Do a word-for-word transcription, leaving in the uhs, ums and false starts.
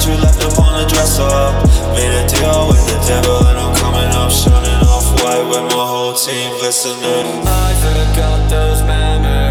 that you left up on the dresser. Made a deal with the devil and I'm coming up shining off white with my whole team glistening. I forgot those memories.